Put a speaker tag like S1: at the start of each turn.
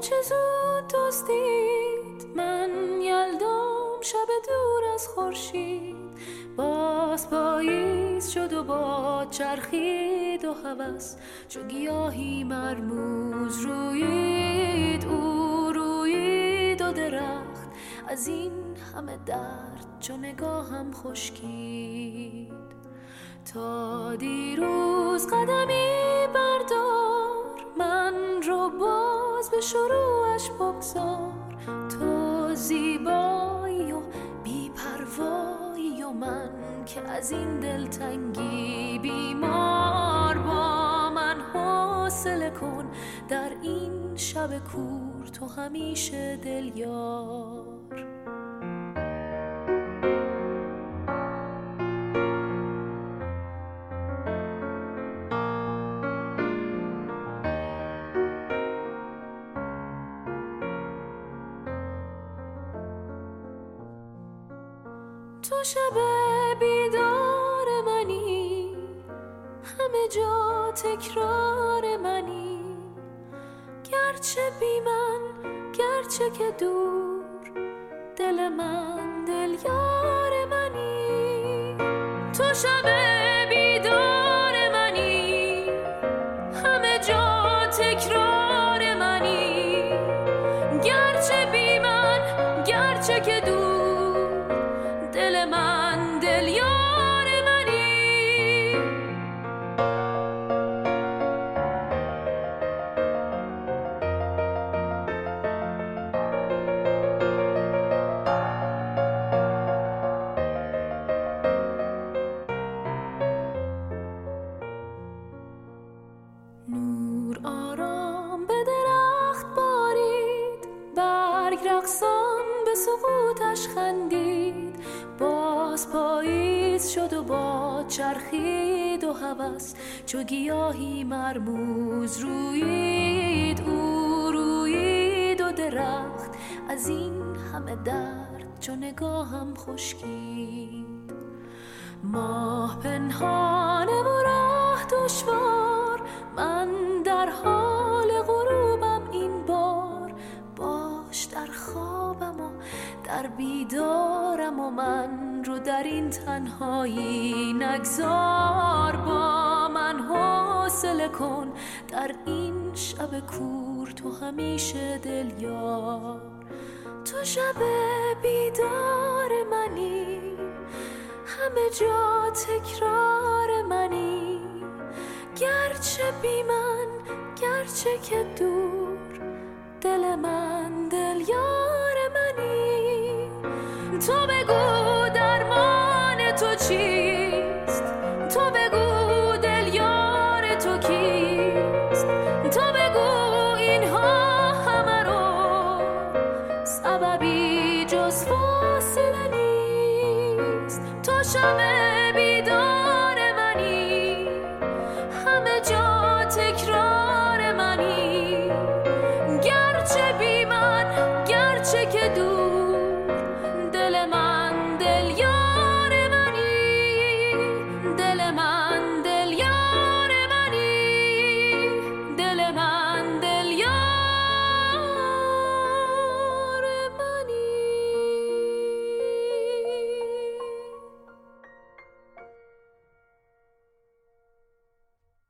S1: چه زود دزدید من یلدام شب دور از خورشید. باز پاییز شد و باد چرخید و هوس چو گیاهی مرموز رویید. او رویید و درخت از این همه درد چو نگاهم خشکید. تا دیروز قدمی بردار من رو باز به شروعش بگذار. تو زیبایی و بی‌پروایی و من که از این دلتنگی بیمار. با من حوصله کن در این شب کور تو همیشه دلیار. تو شب بیدار منی، همه جا تکرار منی. گرچه بی من، گرچه که دور، دل من دل یار منی. تو شب بیدار منی، همه جا تکرار منی. گرچه بی من، گرچه که دور، دل من دل یار منی. نور آرام به درخت بارید، برگ رقصان به سقوطش خندید. باز پاییز شد و باد چرخید و هوس چو گیاهی مرموز رویید. او رویید و درخت از این همه درد چو نگاهم خشکید. ماه پنهانه و راه دشوار، من در حال غروبم این بار. باش در خوابم و در بیدارم و من رو در این تنهایی نگذار. با من حوصله کن در این شب کور تو همیشه دلیار. تو شب بیدار منی، همه جا تکرار منی. گرچه بی من، گرچه که دور، دل من دل یار منی. تو بگو درمان تو چیست، تو بگو دل یار تو کیست. تو بگو اینها همه رو سببی جز فاصله نیست. تو شب بیدار